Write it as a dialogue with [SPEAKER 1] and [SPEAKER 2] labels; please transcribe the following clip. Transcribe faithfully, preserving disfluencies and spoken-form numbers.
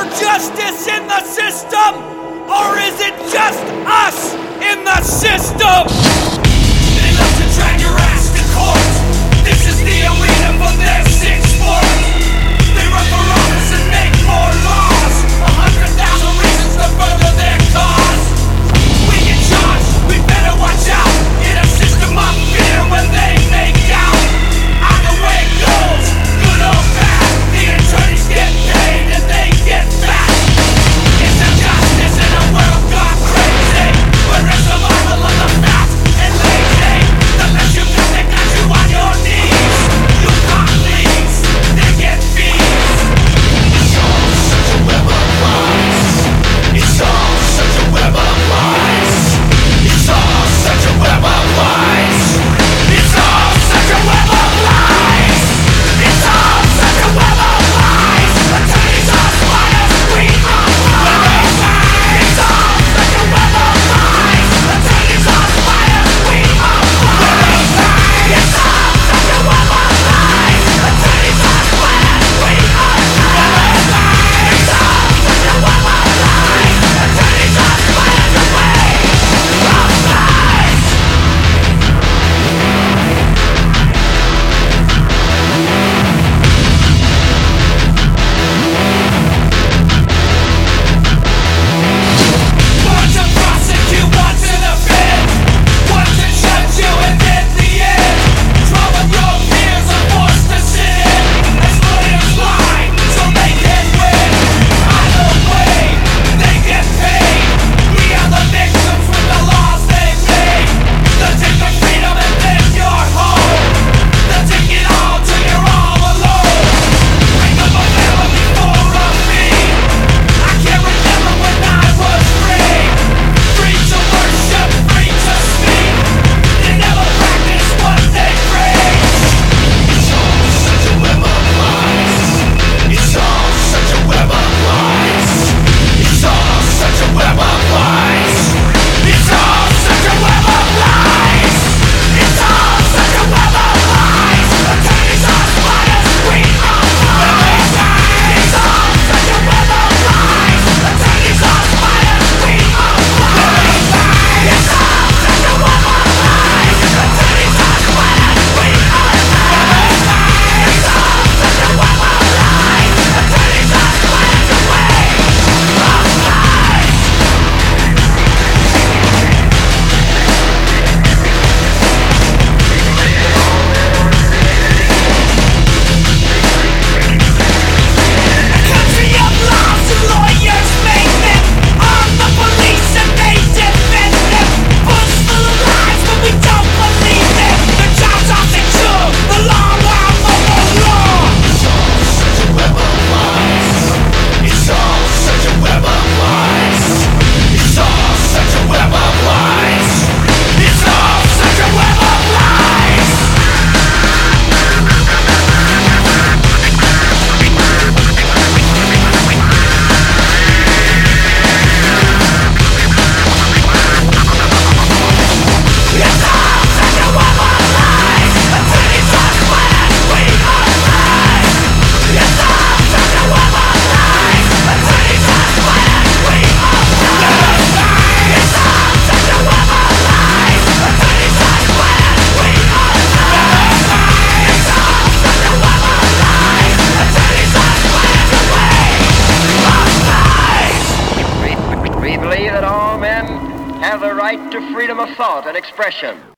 [SPEAKER 1] there justice in the system? Or is it just us in the system? They love to drag your ass to court. This is the arena for their sick sport. They run for office and make more laws. A hundred thousand reasons to further their cause. We in charge, we better watch out. In a system of fear when they make out. Either way it goes, good or bad, the attorneys get paid and they get fat. It's injustice in a world gone crazy, where it's survival of the fat and lazy. The less you got, they got you on your knees. You can't leave, they get fees. It's all such a web of lies. It's all such a web of lies. It's all such a web of lies. It's all such a web of lies. It's all such a web of lies. Attorneys are liars, we are liars. It's all such a web of lies. Attorneys are liars, we are liars. It's all such a web of lies. Attorneys are liars, we are liars. It's all such a web of lies. Attorneys are liars, away from lies. Want to prosecute, want to defend, want to judge you and in the end, trouble your peers are forced to sit in as lawyers lie so they can win. Either way, they get paid. We are the victims with the laws they made. They'll take your freedom and then your home. They'll take it all till you're all alone. Bring up a family for a fee. I can't remember when I was free. Free to worship, free to speak. They never practice what they preach. It's all such a web of lies. It's all such a web of lies. It's all such a web of lies. It's all such a web of lies. It's all such a web of lies. Attorneys are liars, we are liars. It's all such a web of lies. Attorneys are liars, we are liars. It's all such a web of lies. Attorneys are liars, we are liars. It's all such a web of lies. Attorneys are liars, away from lies. Country of laws and lawyers make them. Arm the police and they defend them. Books full of lies but we don't believe them. Their jobs are secure, the law while the law. It's all such a web of lies. It's all such a web of lies. It's all such a web of lies. It's all such a web of lies. It's all such a web of lies. Attorneys are liars, we are liars. It's all such a web of lies. Attorneys are liars, we are liars. It's all such a web of lies. Attorneys are liars, we are liars. It's all such a web of lies. Attorneys are liars, away from lies.
[SPEAKER 2] We, we believe that all men have the right to freedom of thought and expression.